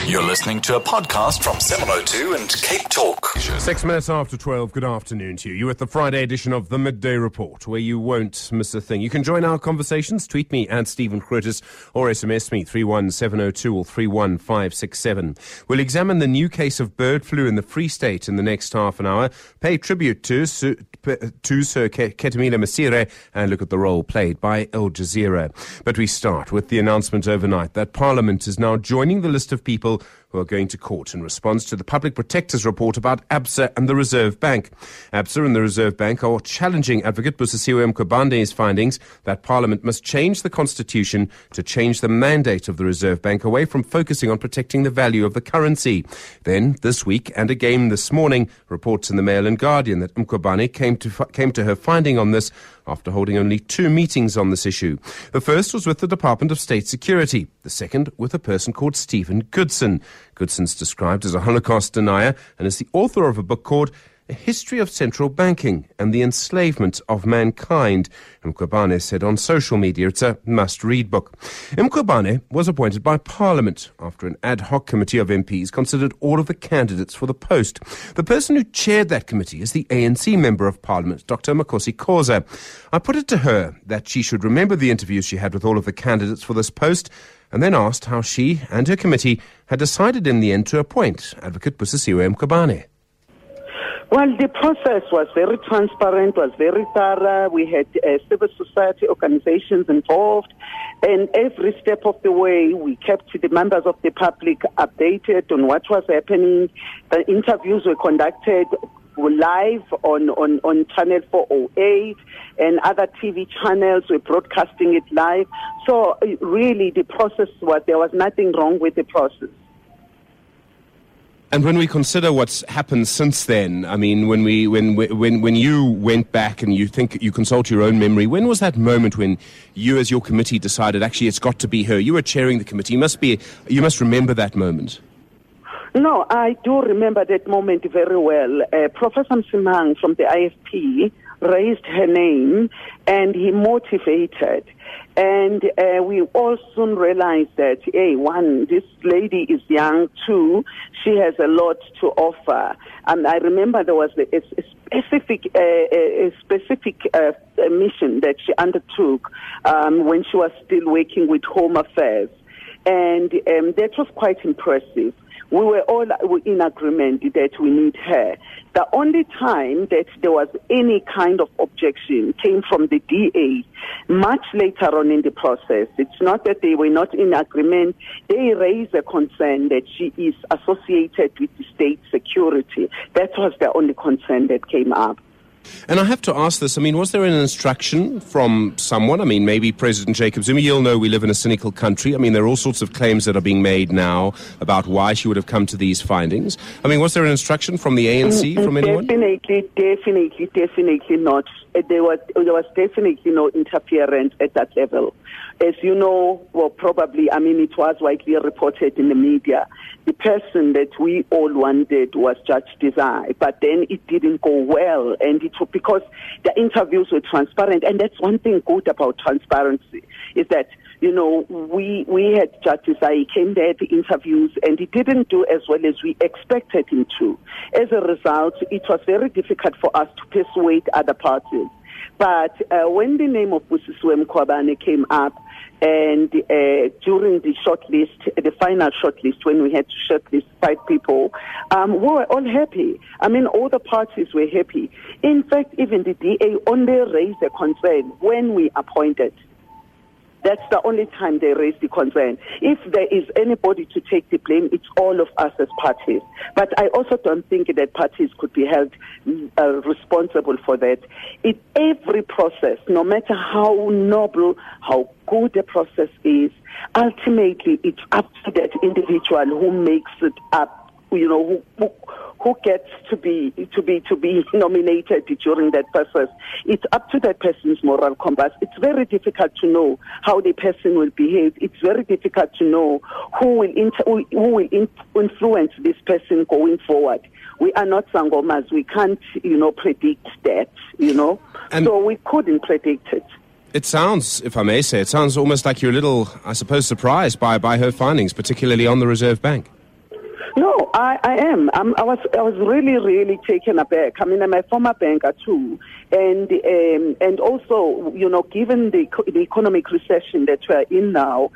You're listening to a podcast from 702 and Cape Talk. 6 minutes after 12, good afternoon to you. You're at the Friday edition of the Midday Report, where you won't miss a thing. You can join our conversations, tweet me at Stephen Curtis, or SMS me 31702 or 31567. We'll examine the new case of bird flu in the Free State in the next half an hour, pay tribute to Sir Ketumila Masire, and look at the role played by Al Jazeera. But we start with the announcement overnight that Parliament is now joining the list of people who are going to court in response to the Public Protector's report about ABSA and the Reserve Bank. ABSA and the Reserve Bank are challenging Advocate Busisiwe Mkhwebane's findings that Parliament must change the Constitution to change the mandate of the Reserve Bank away from focusing on protecting the value of the currency. Then, this week and again this morning, reports in the Mail and Guardian that Mkhwebane came to her finding on this after holding only 2 meetings on this issue. The first was with the Department of State Security, the second with a person called Stephen Goodson. Goodson's described as a Holocaust denier and is the author of a book called A History of Central Banking and the Enslavement of Mankind. Mkhwebane said on social media it's a must-read book. Mkhwebane was appointed by Parliament after an ad hoc committee of MPs considered all of the candidates for the post. The person who chaired that committee is the ANC Member of Parliament, Dr. Makosi Khoza. I put it to her that she should remember the interviews she had with all of the candidates for this post, and then asked how she and her committee had decided in the end to appoint Advocate Busisiwe Mkhwebane. Well, the process was very transparent, was very thorough. We had civil society organizations involved, and every step of the way we kept the members of the public updated on what was happening. The interviews were conducted live on Channel 408, and other TV channels were broadcasting it live. So really the process there was nothing wrong with the process. And when we consider what's happened since then, I mean, when you went back and you consult your own memory, when was that moment when you as your committee decided actually it's got to be her? You were chairing the committee. You must remember that moment. No, I do remember that moment very well. Professor Msimang from the IFP raised her name and he motivated. And we all soon realized that, this lady is young, 2, she has a lot to offer. And I remember there was a specific mission that she undertook when she was still working with Home Affairs. And that was quite impressive. We were all in agreement that we need her. The only time that there was any kind of objection came from the DA much later on in the process. It's not that they were not in agreement. They raised a concern that she is associated with the state security. That was the only concern that came up. And I have to ask this, I mean, was there an instruction from someone? I mean, maybe President Jacob Zuma, you'll know we live in a cynical country. I mean, there are all sorts of claims that are being made now about why she would have come to these findings. I mean, was there an instruction from the ANC, from anyone? Definitely not. There was definitely no interference at that level. As you know, it was widely reported in the media. The person that we all wanted was Judge Desai, but then it didn't go well, and it was because the interviews were transparent, and that's one thing good about transparency, is that, we had Judge Desai, he came there at the interviews, and he didn't do as well as we expected him to. As a result, it was very difficult for us to persuade other parties. But when the name of Busisiwe Mkhwebane came up, and during the final shortlist, when we had to shortlist 5 people, we were all happy. I mean, all the parties were happy. In fact, even the DA only raised a concern when we appointed. That's the only time they raised the concern. If there is anybody to take the blame, it's all of us as parties. But I also don't think that parties could be held responsible for that. In every process, no matter how noble, how good the process is, ultimately it's up to that individual who makes it up, who gets to be nominated during that process. It's up to that person's moral compass. It's very difficult to know how the person will behave. It's very difficult to know who will influence this person going forward. We are not Sangomas. We can't, predict that, so we couldn't predict it. It sounds, if I may say, almost like you're a little, I suppose, surprised by her findings, particularly on the Reserve Bank. No, I am. I was really taken aback. I mean, I'm a former banker too, and also, given the economic recession that we're in now,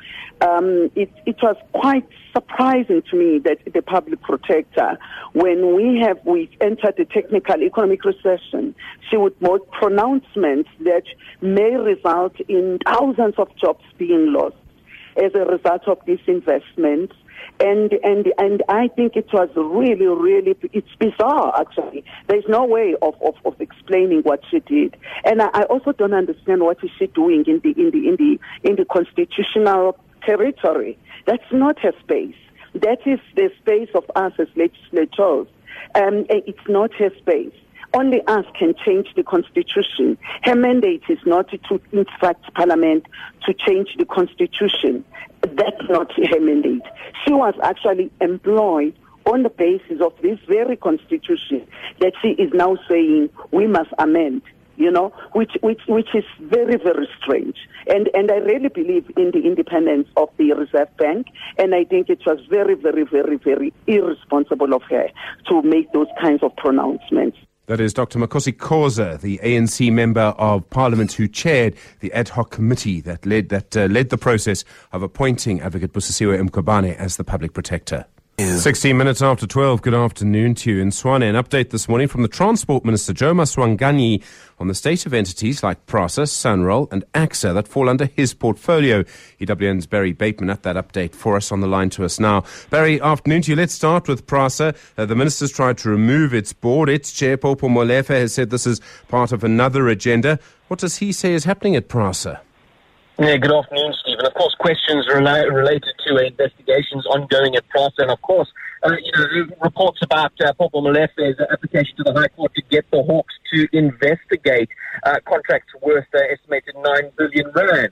it was quite surprising to me that the public protector, when we entered the technical economic recession, she would make pronouncements that may result in thousands of jobs being lost as a result of these investments. And I think it was really, it's bizarre actually. There's no way of explaining what she did. And I also don't understand what is she doing in the constitutional territory. That's not her space. That is the space of us as legislators. It's not her space. Only us can change the constitution. Her mandate is not to instruct Parliament to change the constitution. That's not her mandate. She was actually employed on the basis of this very constitution that she is now saying we must amend, which is very, very strange. And I really believe in the independence of the Reserve Bank, and I think it was very, very, very, very irresponsible of her to make those kinds of pronouncements. That is Dr. Makosi Khoza, the ANC Member of Parliament who chaired the ad hoc committee that led the process of appointing Advocate Busisiwe Mkhwebane as the public protector. 16 minutes after 12, good afternoon to you in Swane. An update this morning from the Transport Minister, Joe Maswanganyi, on the state of entities like PRASA, Sunroll and AXA that fall under his portfolio. EWN's Barry Bateman at that update for us on the line to us now. Barry, afternoon to you. Let's start with PRASA. The minister's tried to remove its board. Its chair, Popo Molefe, has said this is part of another agenda. What does he say is happening at PRASA? Yeah, good afternoon, Stephen. Of course, questions related to investigations ongoing at PRASA, and of course, reports about Popo Molefe's application to the High Court to get the Hawks to investigate contracts worth estimated 9 billion rand.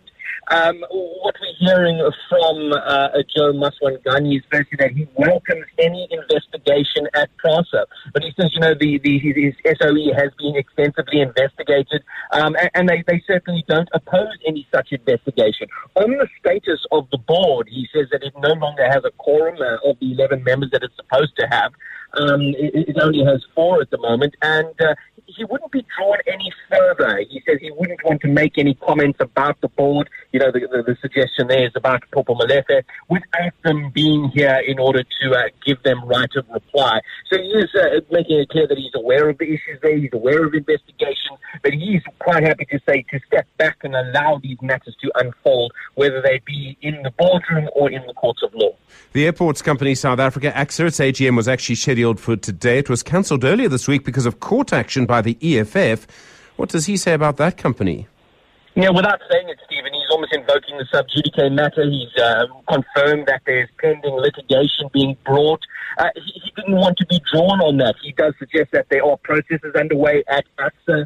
What we're hearing from Joe Maswanganyi is basically that he welcomes any investigation at PRASA. But he says, his SOE has been extensively investigated, and they certainly don't oppose any such investigation. On the status of the board, he says that it no longer has a quorum of the 11 members that it's supposed to have. It only has 4 at the moment, and he wouldn't be drawn any further. He says he wouldn't want to make any comments about the board. The suggestion there is about Popo Molefe, without them being here in order to give them right of reply. So he is making it clear that he's aware of the issues there, he's aware of investigations, but he's quite happy to step back and allow these matters to unfold, whether they be in the boardroom or in the courts of law. The airports company South Africa, AXA, its AGM was actually scheduled for today. It was cancelled earlier this week because of court action by the EFF. What does he say about that company? Yeah, without saying it, Stephen, he's almost invoking the sub judice matter. He's confirmed that there's pending litigation being brought. He didn't want to be drawn on that. He does suggest that there are processes underway at AXA.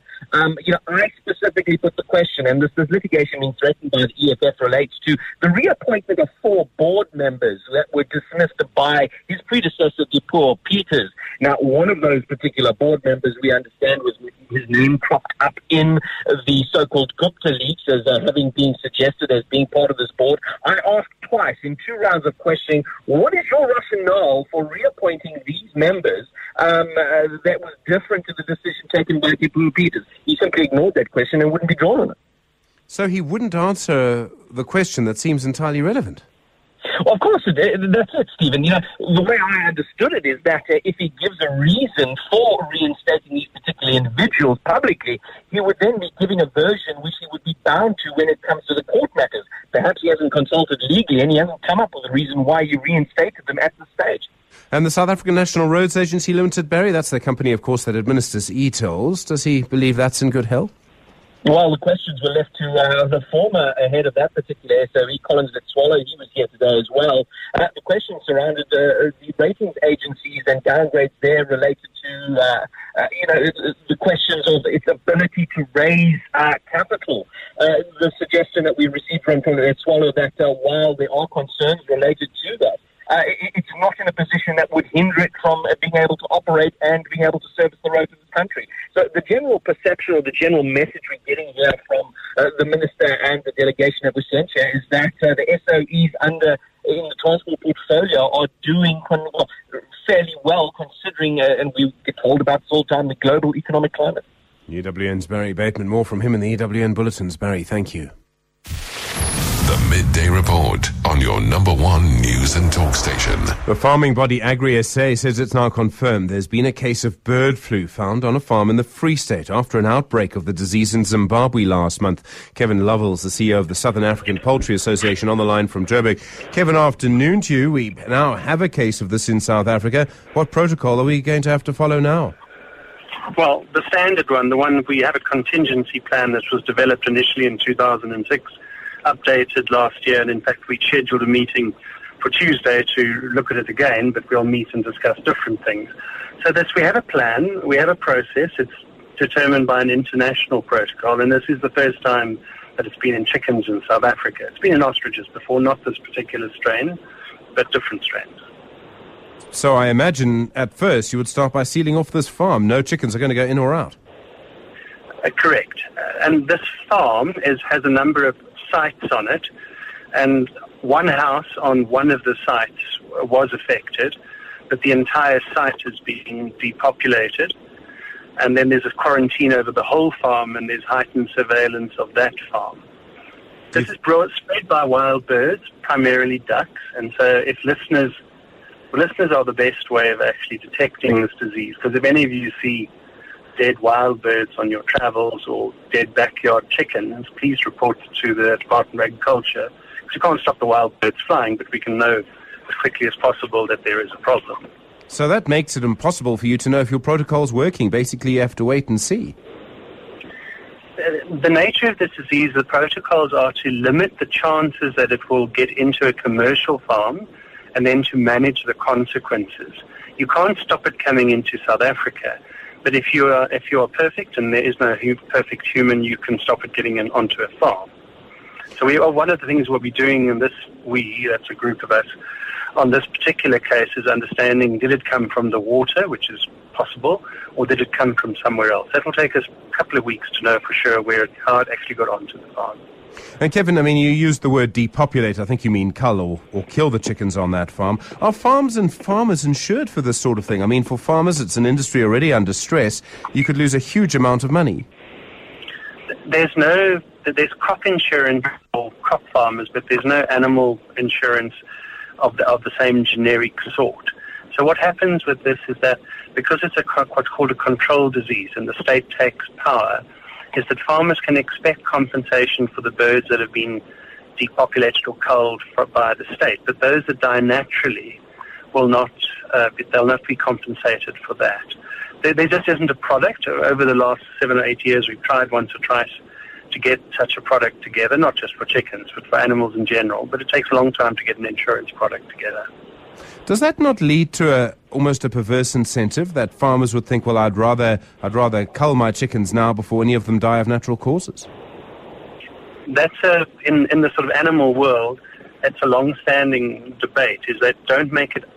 I specifically put the question, and this litigation being threatened by the EFF relates to the reappointment of 4 board members that were dismissed by his predecessor, Dipuo Peters. Now, one of those particular board members, we understand, was his name cropped up in the so-called Gupta leaks as having been suggested as being part of this board. I asked twice in 2 rounds of questioning, what is your rationale for reappointing these members that was different to the decision taken by Dipuo Peters? He simply ignored that question and wouldn't be drawn on it. So he wouldn't answer the question that seems entirely relevant? Well, of course, that's it, Stephen. The way I understood it is that if he gives a reason for reinstating these particular individuals publicly, he would then be giving a version which he would be bound to when it comes to the court matters. Perhaps he hasn't consulted legally and he hasn't come up with a reason why he reinstated them at this stage. And the South African National Roads Agency Limited, Barry, that's the company, of course, that administers e-tolls. Does he believe that's in good health? Well, the questions were left to the former head of that particular SOE, Collins Letswalo. He was here today as well. The questions surrounded the ratings agencies and downgrades there related to, the questions of its ability to raise capital. The suggestion that we received from Letswalo that while there are concerns related to that, it's not in a position that would hinder it from being able to operate and being able to service the roads of this country. So the general perception or the general message we're getting here from the Minister and the delegation that was sent here is that the SOEs in the transport portfolio are doing, fairly well considering, and we get told about this all the time, the global economic climate. EWN's Barry Bateman. More from him in the EWN Bulletins. Barry, thank you. The Midday Report on your number one news and talk station. The farming body Agri-SA says it's now confirmed there's been a case of bird flu found on a farm in the Free State after an outbreak of the disease in Zimbabwe last month. Kevin Lovell's the CEO of the Southern African Poultry Association on the line from Joburg. Kevin, afternoon to you. We now have a case of this in South Africa. What protocol are we going to have to follow now? Well, the standard one, the one we have a contingency plan that was developed initially in 2006, updated last year, and in fact we scheduled a meeting for Tuesday to look at it again, but we'll meet and discuss different things. So we have a plan, we have a process, it's determined by an international protocol, and this is the first time that it's been in chickens in South Africa. It's been in ostriches before, not this particular strain, but different strains. So I imagine at first you would start by sealing off this farm. No chickens are going to go in or out. Correct. And this farm has a number of sites on it, and one house on one of the sites was affected, but the entire site is being depopulated, and then there's a quarantine over the whole farm, and there's heightened surveillance of that farm. This is spread by wild birds, primarily ducks, and so if listeners are the best way of actually detecting this disease, because if any of you see dead wild birds on your travels or dead backyard chickens, please report it to the Department of Agriculture, because you can't stop the wild birds flying, but we can know as quickly as possible that there is a problem. So that makes it impossible for you to know if your protocol's working. Basically, you have to wait and see. The nature of this disease, the protocols are to limit the chances that it will get into a commercial farm and then to manage the consequences. You can't stop it coming into South Africa. But if you are perfect, and there is no perfect human, you can stop it getting onto a farm. So one of the things we'll be doing in this, that's a group of us, on this particular case is understanding, did it come from the water, which is possible, or did it come from somewhere else? That will take us a couple of weeks to know for sure how it actually got onto the farm. And Kevin, I mean, you used the word depopulate. I think you mean cull or kill the chickens on that farm. Are farms and farmers insured for this sort of thing? I mean, for farmers, it's an industry already under stress. You could lose a huge amount of money. There's crop insurance for crop farmers, but there's no animal insurance of the same generic sort. So what happens with this is that because it's what's called a control disease and the state takes power, is that farmers can expect compensation for the birds that have been depopulated or culled by the state, but those that die naturally will not. They'll not be compensated for that. There just isn't a product. Over the last 7 or 8 years, we've tried once or twice to get such a product together, not just for chickens, but for animals in general. But it takes a long time to get an insurance product together. Does that not lead to almost a perverse incentive that farmers would think, well, I'd rather cull my chickens now before any of them die of natural causes? That's in the sort of animal world, it's a long-standing debate, is that don't make it,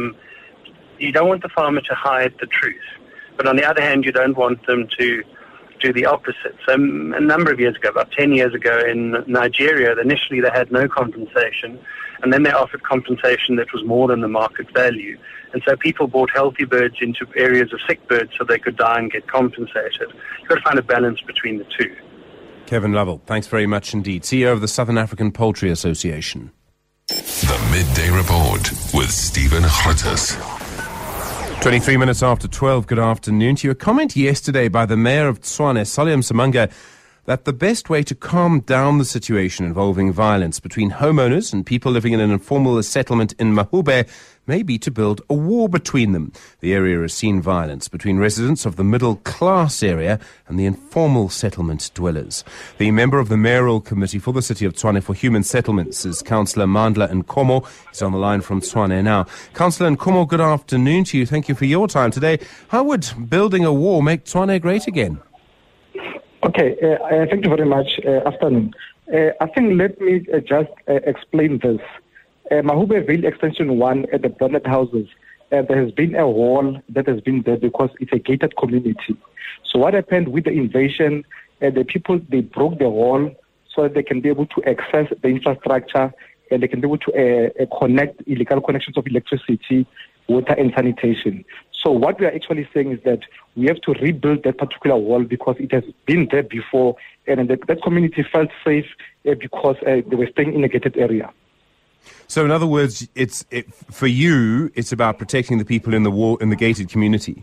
you don't want the farmer to hide the truth. But on the other hand, you don't want them to do the opposite. So a number of years ago, about 10 years ago in Nigeria, initially they had no compensation, and then they offered compensation that was more than the market value. And so people brought healthy birds into areas of sick birds so they could die and get compensated. You've got to find a balance between the two. Kevin Lovell, thanks very much indeed. CEO of the Southern African Poultry Association. The Midday Report with Stephen Grootes. 23 minutes after 12, good afternoon to you. A comment yesterday by the Mayor of Tshwane, Solly Msimanga, that the best way to calm down the situation involving violence between homeowners and people living in an informal settlement in Mahube may be to build a wall between them. The area has seen violence between residents of the middle class area and the informal settlement dwellers. The member of the Mayoral Committee for the City of Tshwane for Human Settlements is Councillor Mandla Nkomo. He's on the line from Tshwane now. Councillor Nkomo, good afternoon to you. Thank you for your time today. How would building a wall make Tshwane great again? Okay, thank you very much. Afternoon. I think let me just explain this. Mahubeville Extension 1 at the Bonnet Houses, there has been a wall that has been there because it's a gated community. So what happened with the invasion, the people, they broke the wall so that they can be able to access the infrastructure and they can be able to connect illegal connections of electricity water and sanitation. So what we are actually saying is that we have to rebuild that particular wall because it has been there before, and that community felt safe because they were staying in a gated area. So, in other words, for you, it's about protecting the people in the gated community.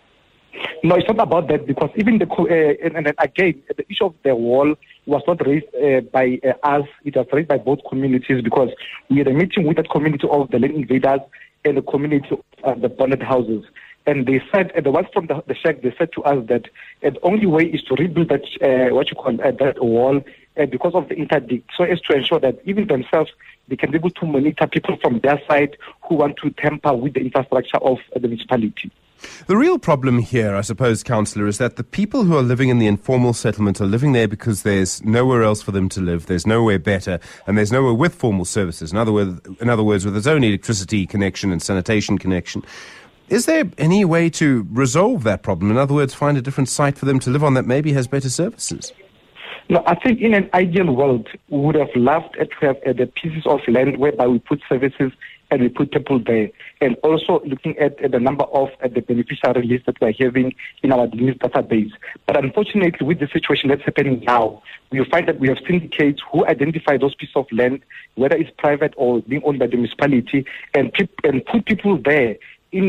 No, it's not about that because even and again, the issue of the wall was not raised by us. It was raised by both communities because we had a meeting with that community of the land invaders and the community of the bonded houses. And they said, the ones from the shack, they said to us that the only way is to rebuild that, that wall because of the interdict, so as to ensure that even themselves, they can be able to monitor people from their side who want to tamper with the infrastructure of the municipality. The real problem here, I suppose, Councillor, is that the people who are living in the informal settlement are living there because there's nowhere else for them to live, there's nowhere better, and there's nowhere with formal services. In other words, with its own electricity connection and sanitation connection. Is there any way to resolve that problem? In other words, find a different site for them to live on that maybe has better services? No, I think in an ideal world, we would have loved to have the pieces of land whereby we put services and we put people there. And also looking at the number of the beneficiary lists that we're having in our news database. But unfortunately, with the situation that's happening now, we find that we have syndicates who identify those pieces of land, whether it's private or being owned by the municipality, and put people there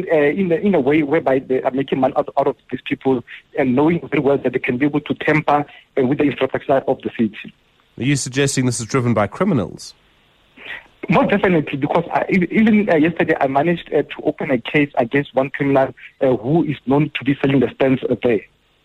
in a way whereby they are making money out of these people and knowing very well that they can be able to tamper with the infrastructure of the city. Are you suggesting this is driven by criminals? Not definitely, because even yesterday I managed to open a case against one criminal who is known to be selling the stands there.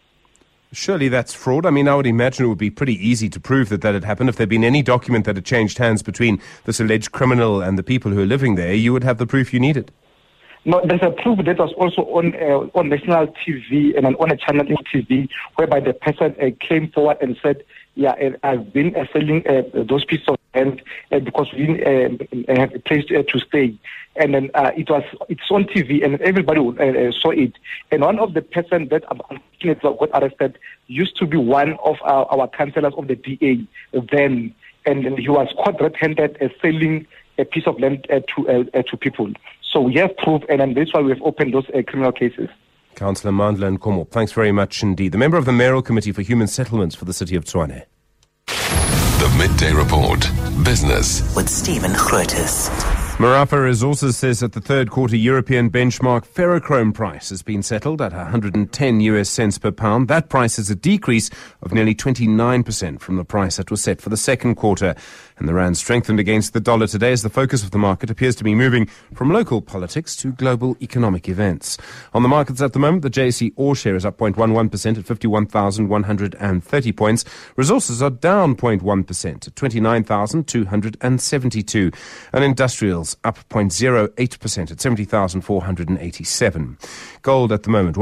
Surely that's fraud. I mean, I would imagine it would be pretty easy to prove that had happened. If there had been any document that had changed hands between this alleged criminal and the people who are living there, you would have the proof you needed. No, there's a proof that was also on national TV and on a channel in TV, whereby the person came forward and said, "Yeah, I've been selling those pieces of land because we didn't have a place to stay." And then it's on TV, and everybody saw it. And one of the person that unfortunately got arrested used to be one of our councillors of the DA then, and he was caught red-handed selling a piece of land to people. So we have proof, and that's why we have opened those criminal cases. Councillor Mandla Nkomo, thanks very much indeed. The member of the Mayoral Committee for Human Settlements for the City of Tshwane. The Midday Report. Business. With Stephen Grootes. Marafa Resources says that the third quarter European benchmark ferrochrome price has been settled at 110 US cents per pound. That price is a decrease of nearly 29% from the price that was set for the second quarter. And the rand strengthened against the dollar today as the focus of the market appears to be moving from local politics to global economic events. On the markets at the moment, the JSE Ore share is up 0.11% at 51,130 points. Resources are down 0.1% at 29,272. And industrials up 0.08% at 70,487. Gold at the moment,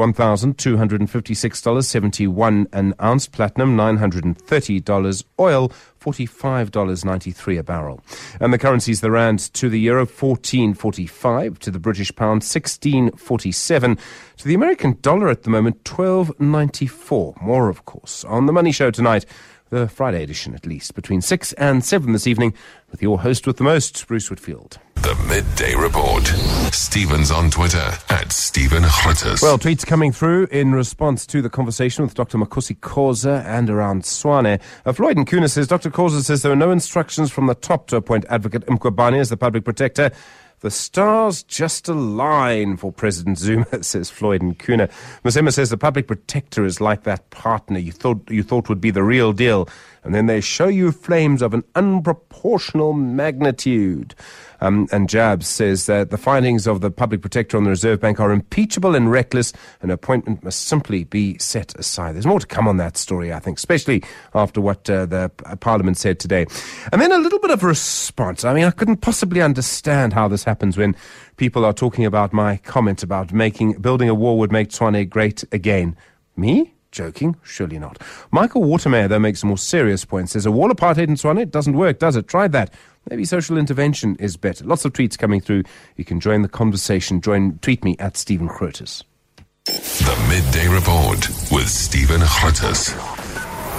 $1,256.71 an ounce. Platinum, $930. Oil, $45.93 a barrel. And the currencies, the rand to the euro, 14.45, to the British pound, 16.47, to the American dollar at the moment, 12.94. More, of course, on The Money Show tonight, the Friday edition at least, between 6 and 7 this evening, with your host with the most, Bruce Whitfield. The Midday Report. Stephen's on Twitter at Stephen Grootes. Well, tweets coming through in response to the conversation with Dr. Makosi Khoza and around Tshwane. Floyd Nkuna says, Dr. Khoza says there were no instructions from the top to appoint Advocate Mkhwebane as the public protector. The stars just align for President Zuma, says Floyd Nkuna. Masema says the public protector is like that partner you thought would be the real deal, and then they show you flames of an unproportional magnitude. And Jabs says that the findings of the public protector on the Reserve Bank are impeachable and reckless. An appointment must simply be set aside. There's more to come on that story, I think, especially after what the Parliament said today. And then a little bit of a response. I mean, I couldn't possibly understand how this happens when people are talking about my comment about building a wall would make Tshwane great again. Me? Joking? Surely not. Michael Watermeyer, though, makes a more serious point. Says, a wall apartheid in Tshwane, it doesn't work, does it? Tried that. Maybe social intervention is better. Lots of tweets coming through. You can join the conversation. Tweet me at Stephen Grootes. The Midday Report with Stephen Grootes.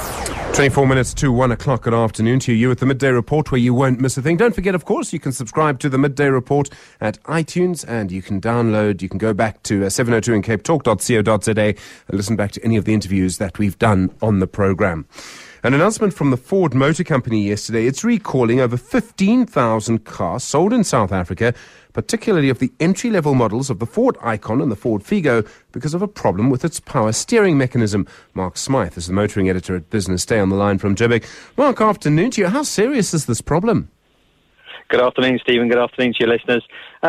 24 minutes to 1 o'clock good afternoon to you at the Midday Report, where you won't miss a thing. Don't forget, of course, you can subscribe to the Midday Report at iTunes, and you can go back to 702 and capetalk.co.za and listen back to any of the interviews that we've done on the program. An announcement from the Ford Motor Company yesterday. It's recalling over 15,000 cars sold in South Africa, particularly of the entry-level models of the Ford Icon and the Ford Figo, because of a problem with its power steering mechanism. Mark Smythe is the motoring editor at Business Day on the line from Joburg. Mark, afternoon to you. How serious is this problem? Good afternoon, Stephen. Good afternoon to your listeners.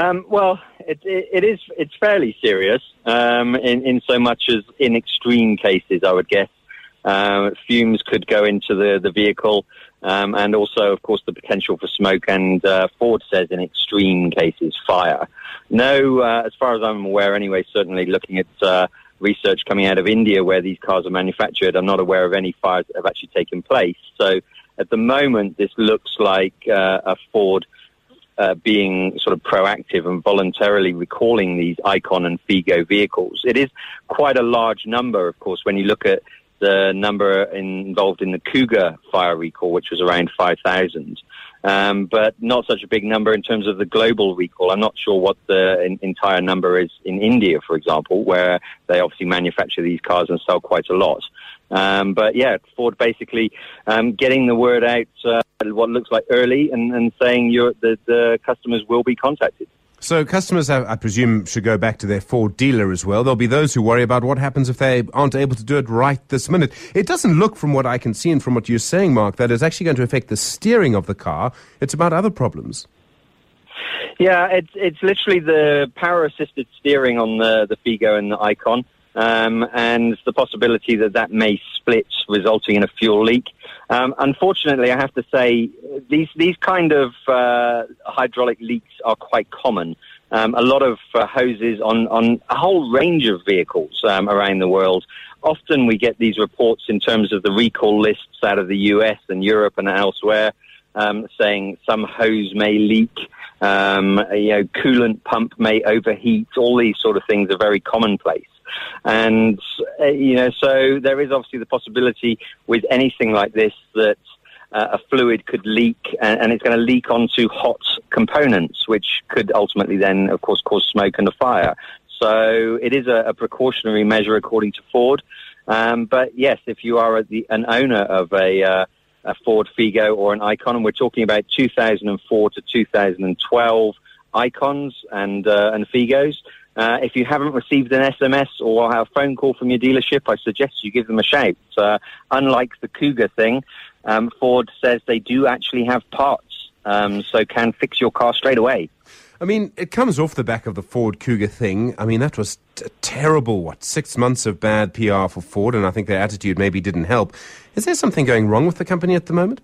It's fairly serious in so much as in extreme cases, I would guess. Fumes could go into the vehicle, and also, of course, the potential for smoke, and Ford says in extreme cases, fire. No, as far as I'm aware anyway, certainly looking at research coming out of India where these cars are manufactured, I'm not aware of any fires that have actually taken place. So at the moment, this looks like a Ford being sort of proactive and voluntarily recalling these Icon and Figo vehicles. It is quite a large number, of course, when you look at the number involved in the Cougar fire recall, which was around 5,000, but not such a big number in terms of the global recall. I'm not sure what the entire number is in India, for example, where they obviously manufacture these cars and sell quite a lot. But yeah, Ford basically getting the word out, what looks like early, and saying the customers will be contacted. So customers, I presume, should go back to their Ford dealer as well. There'll be those who worry about what happens if they aren't able to do it right this minute. It doesn't look, from what I can see and from what you're saying, Mark, that it's actually going to affect the steering of the car. It's about other problems. Yeah, it's literally the power-assisted steering on the Figo and the Icon, and the possibility that may split, resulting in a fuel leak. Unfortunately, I have to say, these kind of hydraulic leaks are quite common. A lot of hoses on a whole range of vehicles around the world. Often we get these reports in terms of the recall lists out of the US and Europe and elsewhere, saying some hose may leak, coolant pump may overheat. All these sort of things are very commonplace. And, so there is obviously the possibility with anything like this that a fluid could leak, and it's going to leak onto hot components, which could ultimately then, of course, cause smoke and a fire. So it is a precautionary measure, according to Ford. But yes, if you are an owner of a Ford Figo or an Icon, and we're talking about 2004 to 2012 Icons and Figos, if you haven't received an SMS or a phone call from your dealership, I suggest you give them a shout. Unlike the Cougar thing, Ford says they do actually have parts, so can fix your car straight away. I mean, it comes off the back of the Ford Cougar thing. I mean, that was terrible, 6 months of bad PR for Ford, and I think their attitude maybe didn't help. Is there something going wrong with the company at the moment?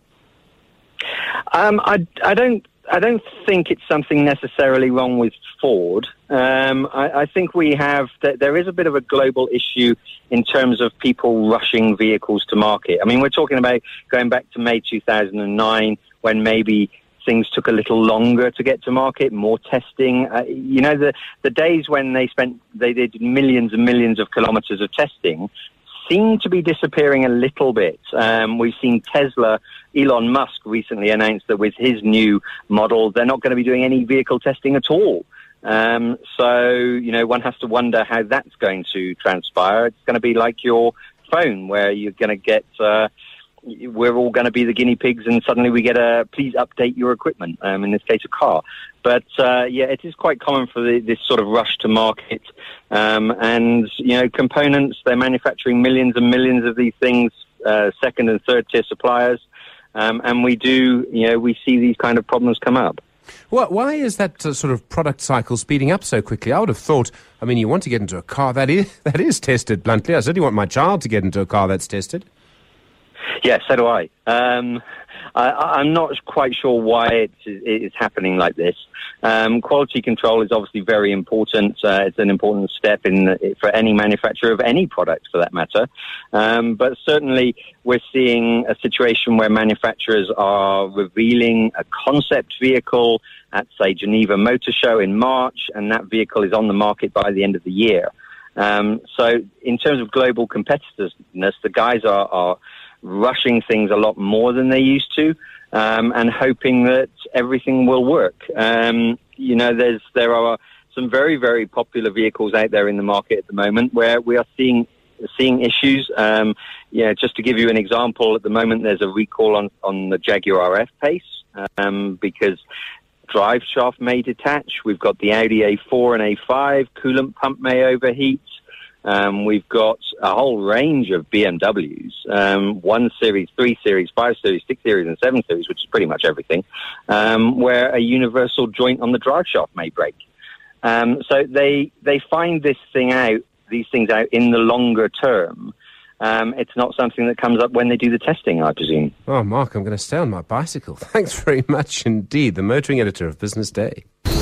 I don't think it's something necessarily wrong with Ford. I think there is a bit of a global issue in terms of people rushing vehicles to market. I mean, we're talking about going back to May 2009, when maybe things took a little longer to get to market, more testing. The days when they did millions and millions of kilometers of testing seem to be disappearing a little bit. We've seen Tesla, Elon Musk recently announced that with his new model, they're not going to be doing any vehicle testing at all. So one has to wonder how that's going to transpire. It's going to be like your phone, where you're going to get, we're all going to be the guinea pigs, and suddenly we get please update your equipment, in this case a car. But it is quite common for this sort of rush to market. And components, they're manufacturing millions and millions of these things, second and third tier suppliers. And we see these kind of problems come up. Why is that sort of product cycle speeding up so quickly? I would have thought, you want to get into a car that is tested, bluntly. I certainly want my child to get into a car that's tested. Yes, so do I. I'm not quite sure why it's happening like this. Quality control is obviously very important. It's an important step for any manufacturer of any product, for that matter. But certainly we're seeing a situation where manufacturers are revealing a concept vehicle at, say, Geneva Motor Show in March, and that vehicle is on the market by the end of the year. So in terms of global competitiveness, the guys are rushing things a lot more than they used to, and hoping that everything will work. There are some very, very popular vehicles out there in the market at the moment where we are seeing issues. Just to give you an example, at the moment there's a recall on the Jaguar F-Pace because drive shaft may detach. We've got the Audi A4 and A5, coolant pump may overheat. We've got a whole range of BMWs, 1 Series, 3 Series, 5 Series, 6 Series and 7 Series, which is pretty much everything, where a universal joint on the drive shaft may break. So they find these things out in the longer term. It's not something that comes up when they do the testing, I presume. Oh, Mark, I'm going to stay on my bicycle. Thanks very much indeed. The motoring editor of Business Day.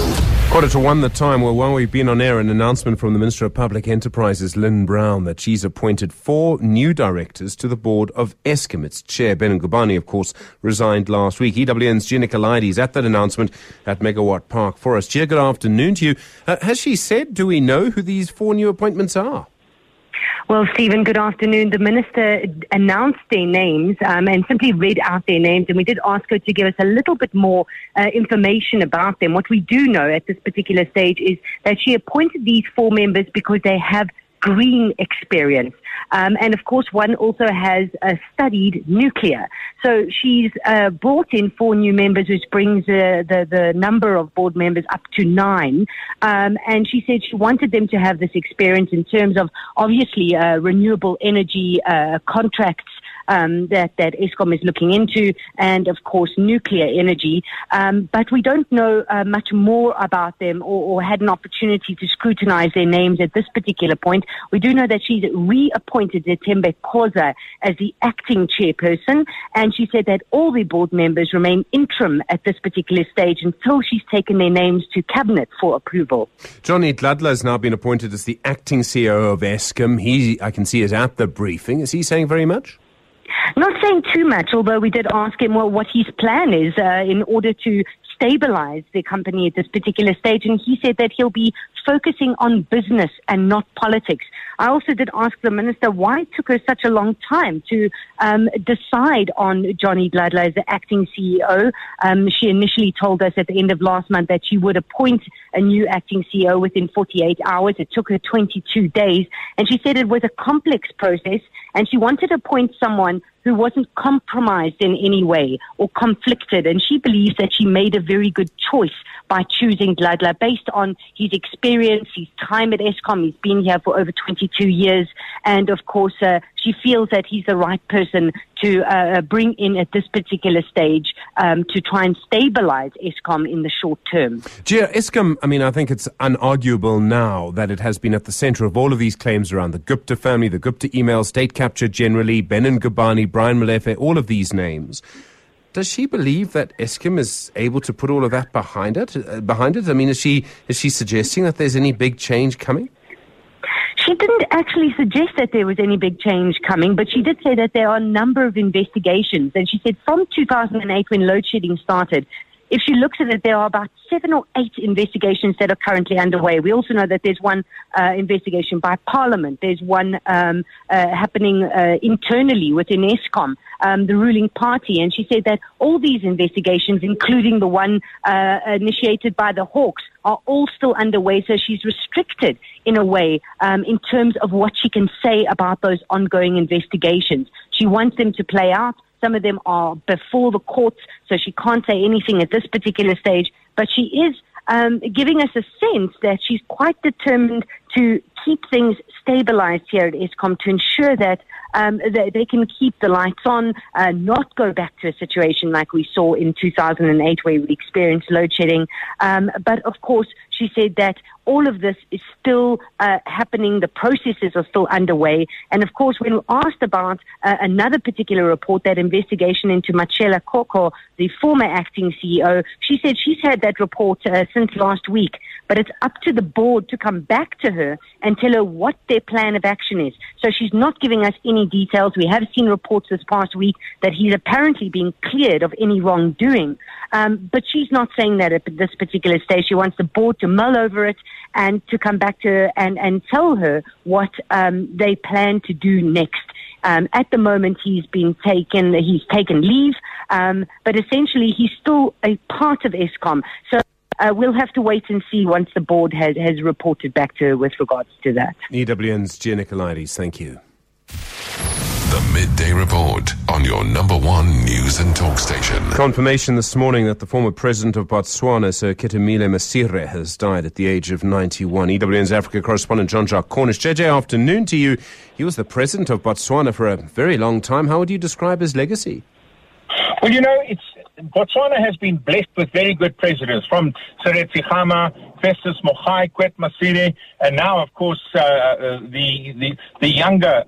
1:45 the time. Well, while we've been on air, an announcement from the Minister of Public Enterprises, Lynn Brown, that she's appointed 4 new directors to the board of Eskom. Its chair, Ben Ngubane, of course, resigned last week. EWN's Gina Kalaides at that announcement at Megawatt Park Forest. Gia, good afternoon to you. Has she said, do we know who these 4 new appointments are? Well, Stephen, good afternoon. The Minister announced their names and simply read out their names, and we did ask her to give us a little bit more information about them. What we do know at this particular stage is that she appointed these 4 members because they have green experience. And of course, one also has studied nuclear. So she's brought in 4 new members, which brings the number of board members up to 9. And she said she wanted them to have this experience in terms of, obviously, renewable energy contracts that Eskom is looking into, and of course nuclear energy. But we don't know much more about them or had an opportunity to scrutinize their names at this particular point. We do know that she's reappointed Zetembe Khoza as the acting chairperson, and she said that all the board members remain interim at this particular stage until she's taken their names to cabinet for approval. Johnny Dladla has now been appointed as the acting CEO of Eskom. I can see, is at the briefing. Is he saying very much? Not saying too much, although we did ask him what his plan is in order to stabilize the company at this particular stage, and he said that he'll be focusing on business and not politics. I also did ask the minister why it took her such a long time to decide on Johnny Dladla as the acting CEO. She initially told us at the end of last month that she would appoint a new acting CEO within 48 hours. It took her 22 days, and she said it was a complex process, and she wanted to appoint someone who wasn't compromised in any way or conflicted. And she believes that she made a very good choice by choosing Dladla based on his experience, his time at Eskom. He's been here for over 22 years. And of course, she feels that he's the right person to bring in at this particular stage to try and stabilize Eskom in the short term. Gia, Eskom, I think it's unarguable now that it has been at the center of all of these claims around the Gupta family, the Gupta email, state capture generally, Ben Ngubane, Brian Molefe, all of these names. Does she believe that Eskom is able to put all of that behind it? Is she suggesting that there's any big change coming? She didn't actually suggest that there was any big change coming, but she did say that there are a number of investigations. And she said from 2008, when load shedding started, if she looks at it, there are about 7 or 8 investigations that are currently underway. We also know that there's one investigation by Parliament. There's one happening internally within Eskom, the ruling party. And she said that all these investigations, including the one initiated by the Hawks, are all still underway. So she's restricted in a way in terms of what she can say about those ongoing investigations. She wants them to play out. Some of them are before the courts, so she can't say anything at this particular stage. But she is giving us a sense that she's quite determined to keep things stabilized here at Eskom, to ensure that they can keep the lights on, not go back to a situation like we saw in 2008 where we experienced load shedding. But of course, she said that all of this is still happening. The processes are still underway. And of course, when we asked about another particular report, that investigation into Machela Koko, the former acting CEO, she said she's had that report since last week. But it's up to the board to come back to her and tell her what their plan of action is. So she's not giving us any details. We have seen reports this past week that he's apparently being cleared of any wrongdoing. But she's not saying that at this particular stage. She wants the board to mull over it and to come back to her and tell her what they plan to do next. At the moment, he's taken leave, but essentially he's still a part of Eskom. So we'll have to wait and see once the board has reported back with regards to that. EWN's Gia Nicolaides, thank you. The Midday Report on your number one news and talk station. Confirmation this morning that the former president of Botswana, Sir Ketumile Masire, has died at the age of 91. EWN's Africa correspondent Jean-Jacques Cornish. JJ, afternoon to you. He was the president of Botswana for a very long time. How would you describe his legacy? Well, Botswana has been blessed with very good presidents, from Seretse Khama, Festus Mogae, Kwet Masire, and now, of course, the younger.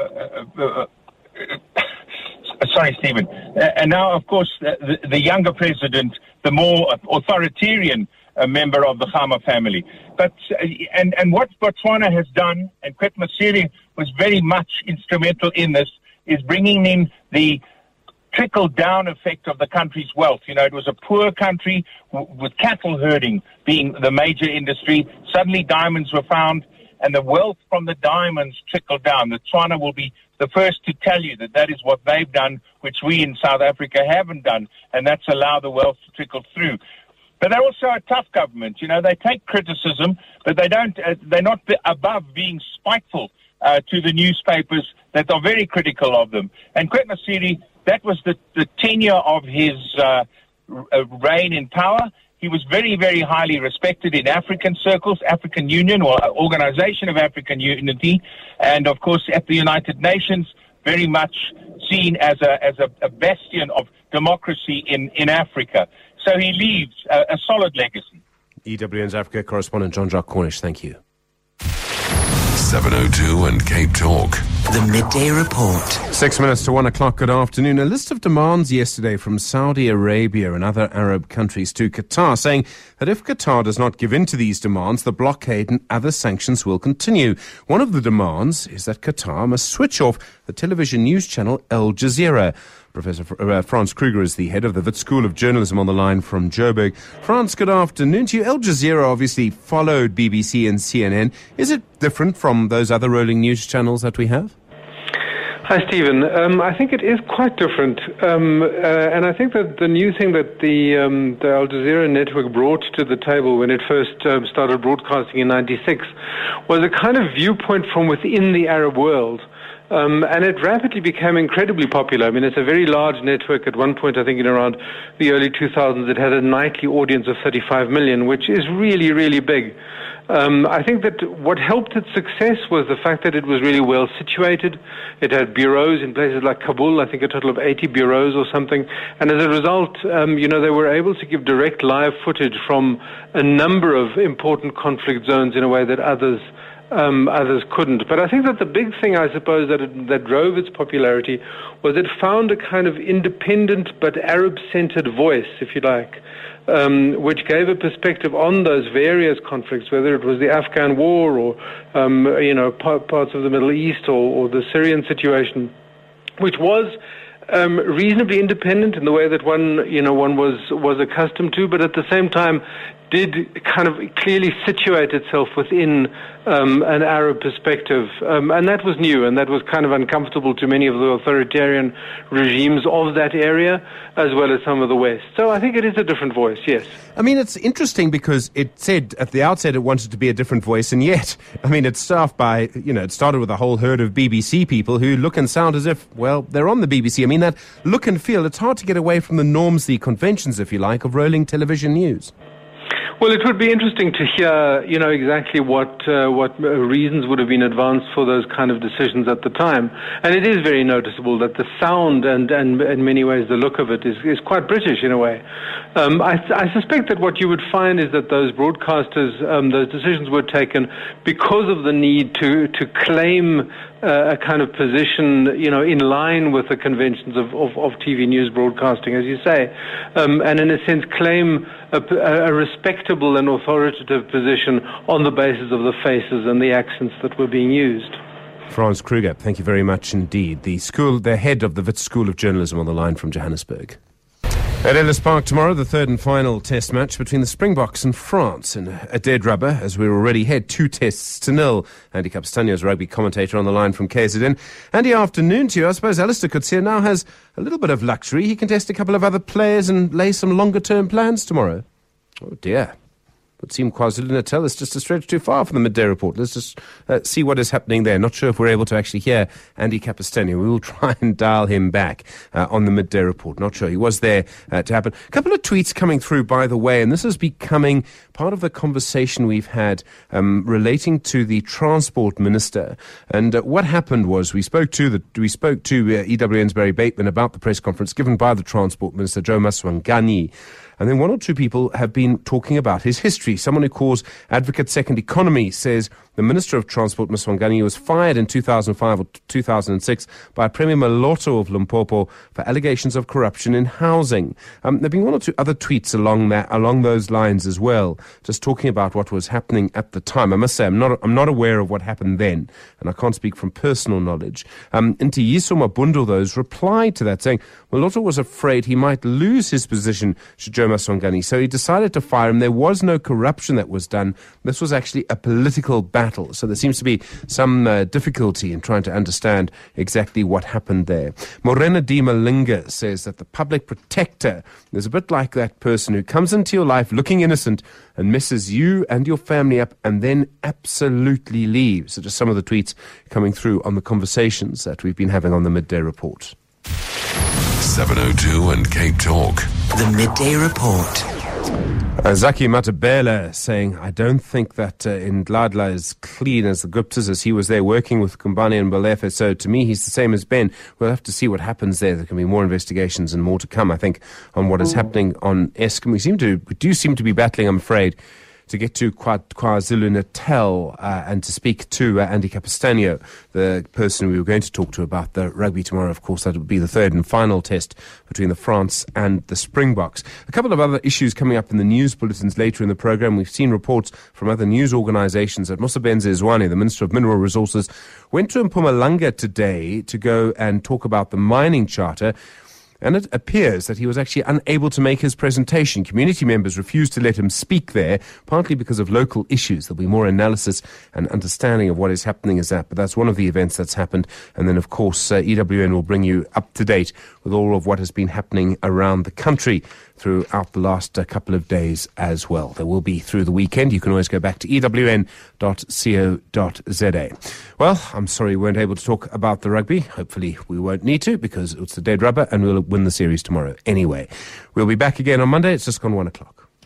Sorry, Stephen. And now, of course, the younger president, the more authoritarian member of the Khama family. But and what Botswana has done, and Kwet Masire was very much instrumental in this, is bringing in the trickle-down effect of the country's wealth. It was a poor country with cattle herding being the major industry. Suddenly diamonds were found, and the wealth from the diamonds trickled down. The Botswana will be the first to tell you that is what they've done, which we in South Africa haven't done, and that's allow the wealth to trickle through. But they're also a tough government. They take criticism, but they're not above being spiteful to the newspapers that are very critical of them. And Kwet Masire, that was the tenure of his reign in power. He was very, very highly respected in African circles, African Union or Organization of African Unity, and of course at the United Nations, very much seen as a bastion of democracy in Africa. So he leaves a solid legacy. EWN's Africa correspondent Jean-Jacques Cornish, thank you. 702 and Cape Talk. The Midday Report. 6 minutes to 1 o'clock. Good afternoon. A list of demands yesterday from Saudi Arabia and other Arab countries to Qatar, saying that if Qatar does not give in to these demands, the blockade and other sanctions will continue. One of the demands is that Qatar must switch off the television news channel Al Jazeera. Professor Frans Kruger is the head of the Wits School of Journalism on the line from Joburg. Frans, good afternoon to you. Al Jazeera obviously followed BBC and CNN. Is it different from those other rolling news channels that we have? Hi, Stephen. I think it is quite different. And I think that the new thing that the Al Jazeera network brought to the table when it first started broadcasting in 96 was a kind of viewpoint from within the Arab world. And it rapidly became incredibly popular. I mean, it's a very large network. At one point, I think in around the early 2000s, it had a nightly audience of 35 million, which is really, really big. I think that what helped its success was the fact that it was really well situated. It had bureaus in places like Kabul, I think a total of 80 bureaus or something. And as a result, they were able to give direct live footage from a number of important conflict zones in a way that others couldn't. But I think that the big thing, I suppose, that drove its popularity was it found a kind of independent but Arab-centered voice, if you like, which gave a perspective on those various conflicts, whether it was the Afghan war or, parts of the Middle East or the Syrian situation, which was reasonably independent in the way that one was accustomed to, but at the same time did kind of clearly situate itself within an Arab perspective. And that was new, and that was kind of uncomfortable to many of the authoritarian regimes of that area, as well as some of the West. So I think it is a different voice, yes. I mean, it's interesting because it said at the outset it wanted to be a different voice, and yet, I mean, it's staffed by, it started with a whole herd of BBC people who look and sound as if, well, they're on the BBC. I mean, that look and feel, it's hard to get away from the norms, the conventions, if you like, of rolling television news. Well, it would be interesting to hear, exactly what reasons would have been advanced for those kind of decisions at the time. And it is very noticeable that the sound and in many ways the look of it is quite British in a way. I suspect that what you would find is that those broadcasters, those decisions were taken because of the need to claim a kind of position, in line with the conventions of TV news broadcasting, as you say, and in a sense claim a respectable and authoritative position on the basis of the faces and the accents that were being used. Frans Kruger, thank you very much indeed. The head of the Wits School of Journalism on the line from Johannesburg. At Ellis Park tomorrow, the third and final test match between the Springboks and France in a dead rubber, as we're already ahead 2-0. Andy Capistanio's rugby commentator on the line from KZN. Andy, afternoon to you. I suppose Alistair Coetzee now has a little bit of luxury. He can test a couple of other players and lay some longer-term plans tomorrow. Oh, dear. Would seem KwaZulu-Natal is just a stretch too far for the midday report. Let's just see what is happening there. Not sure if we're able to actually hear Andy Capistanio. We will try and dial him back on the midday report. Not sure. He was there to happen. A couple of tweets coming through, by the way, and this is becoming part of the conversation we've had relating to the Transport Minister. And what happened was we spoke to EWN's Barry Bateman about the press conference given by the Transport Minister, Joe Maswanganyi. And then one or two people have been talking about his history. Someone who calls Advocate Second Economy says the Minister of Transport, Maswanganyi, was fired in 2005 or 2006 by Premier Maloto of Limpopo for allegations of corruption in housing. There have been one or two other tweets along those lines as well, just talking about what was happening at the time. I must say, I'm not aware of what happened then, and I can't speak from personal knowledge. Ntiyiso Mabundle, though, replied to that, saying Maloto was afraid he might lose his position to Joe Maswanganyi, so he decided to fire him. There was no corruption that was done. This was actually a political battle. So there seems to be some difficulty in trying to understand exactly what happened there. Morena D. Malinga says that the public protector is a bit like that person who comes into your life looking innocent and messes you and your family up and then absolutely leaves. So just some of the tweets coming through on the conversations that we've been having on the Midday Report. 702 and Cape Talk. The Midday Report. Zaki Matabela saying, I don't think that Ndladla is clean as the Guptas, as he was there working with Kumbane and Balefe. So to me, he's the same as Ben. We'll have to see what happens there. There can be more investigations and more to come, I think, on what is happening on Eskom. We do seem to be battling, I'm afraid, to get to KwaZulu-Natal and to speak to Andy Capistanio, the person we were going to talk to about the rugby tomorrow. Of course, that would be the third and final test between the France and the Springboks. A couple of other issues coming up in the news bulletins later in the program. We've seen reports from other news organizations that Mosebenzi Zwane, the Minister of Mineral Resources, went to Mpumalanga today to go and talk about the mining charter. And it appears that he was actually unable to make his presentation. Community members refused to let him speak there, partly because of local issues. There'll be more analysis and understanding of what is happening as that. But that's one of the events that's happened. And then, of course, EWN will bring you up to date with all of what has been happening around the country throughout the last couple of days as well. There will be through the weekend. You can always go back to ewn.co.za. Well, I'm sorry we weren't able to talk about the rugby. Hopefully we won't need to, because it's the dead rubber and we'll win the series tomorrow anyway. We'll be back again on Monday. It's just gone 1 o'clock.